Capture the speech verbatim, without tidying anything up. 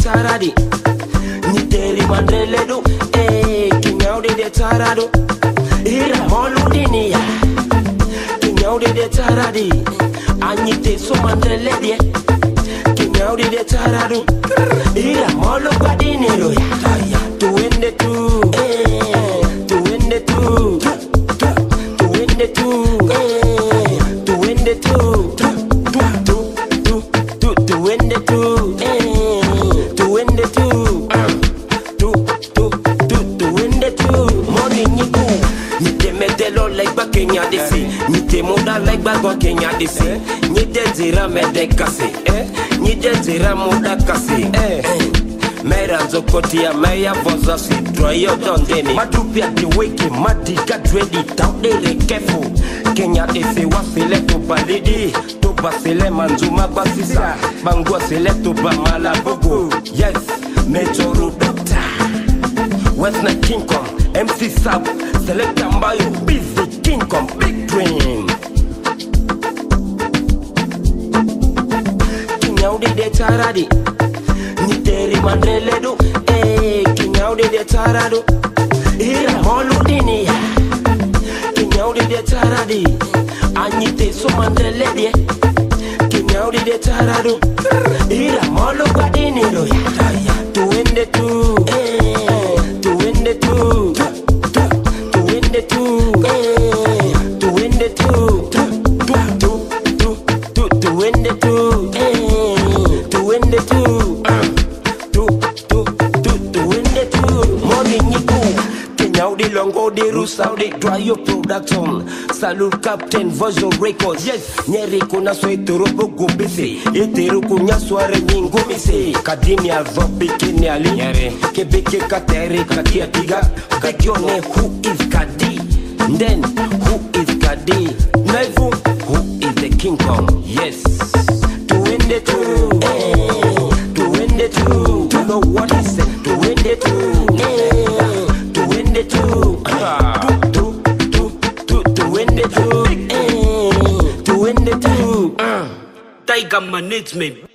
taradi Niteri mandreledu Eh, kinyaudi de tarado Ira moludini ya Kinyaudi de taradi Anyite so mandreledi Kinyaudi de tarado Ira molo badini lo ya Tuende tu Tuende tu Tuende tu Tuende tu Tuende tu Tuende tu Tuende tu Money niku Nite medelo like ba Kenya desi Nite moda like ba go Kenya desi Nite zira mede kasi Nite zira moda kasi Mera zokoti ya meya voza si droyo dondeni Madupi at the wiki, madi got ready Tout they re careful Kenya desi wasile to balidi To basile manzuma basisa Bangwa sile to ba malabugu Yes, Mechoru Doctor West Night King Kong M C Sab Select Ambayo Busy King Kong Big Dream Kinyaudi de taradi Niteri mandreledu Eh, kinyaudi de tarado Ira moludini ya Kinyaudi de taradi Anyite so mandreledi Kinyaudi de tarado Ira molo badini lo ya Tuende tu Tuende tu Tuende tu Tuende tu Tuende tu Tuende tu Kinyaudi longo de Rusaudi Dryo Production Salute Captain Version Records Yes Nyeri kuna so etorobo gobese Etero kunya soare nyingo mise Kadimi alvopi kini ali Nyeri Kebeke katere kakia tiga Kakione who is Kadi Then who is Kadi Naivu who is the King Kong Yes Tuende tu Tuende tu To know what he said Tuende tu Tuende tu Tu tu tu Tuende tu Tuende tu Tiger management